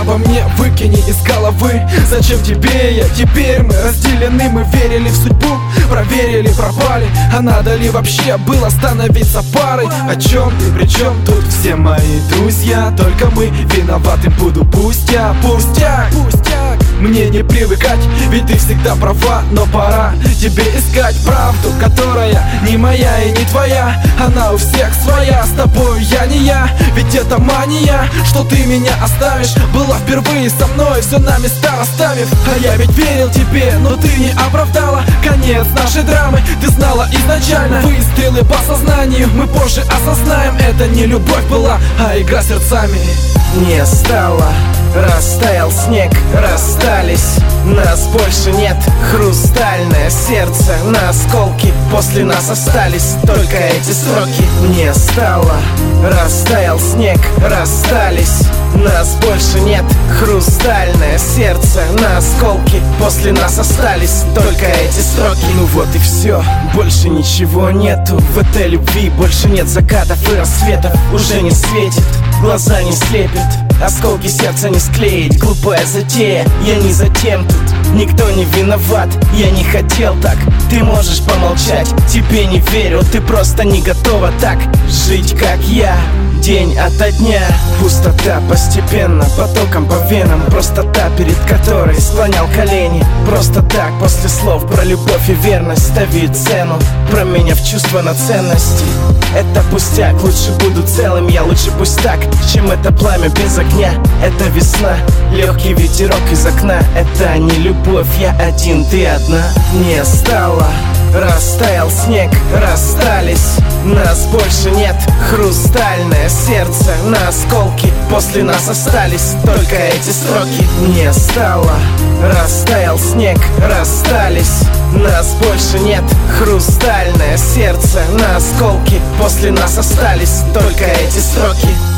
обо мне выкини из головы. Зачем тебе я? Теперь мы разделены. Мы верили в судьбу, проверили, пропали. А надо ли вообще было становиться парой? О чем ты, при чем тут все мои друзья? Только мы виноваты, буду пустяк. Мне не привыкать, ведь ты всегда права. Но пора тебе искать правду, которая не моя и не твоя. Она у всех своя, с тобой я не я. Ведь это мания, что ты меня оставишь. Была впервые со мной, все на места расставив. А я ведь верил тебе, но ты не оправдала. Конец нашей драмы, ты знала изначально. Выстрелы по сознанию мы позже осознаем. Это не любовь была, а игра сердцами. Не стало, растаял снег, расстались. Нас больше нет, хрустальное сердце на осколки. После нас остались только эти строки. Не стало, растаял снег, расстались. Нас больше нет, хрустальное сердце на осколки. После нас остались только эти строки. Ну вот и все, больше ничего нету. В этой любви больше нет закатов и рассветов. Уже не светит, глаза не слепят, осколки сердца не склеить. Глупая затея, я не затем тут. Никто не виноват, я не хотел так. Ты можешь помолчать, тебе не верю. Ты просто не готова так жить, как я. День ото дня, пустота постепенно, потоком по венам. Простота, перед которой склонял колени. Просто так, после слов про любовь и верность, стави цену, променяв чувство на ценности. Это пустяк, лучше буду целым я, лучше пусть так, чем это пламя без огня. Это весна, легкий ветерок из окна. Это не любовь, я один, ты одна. Не стало, растаял снег, расстались. Нас больше нет, хрустальное сердце на осколки. После нас остались только эти строки. Не стало, растаял снег, расстались. Нас больше нет, хрустальное сердце на осколки. После нас остались только эти строки.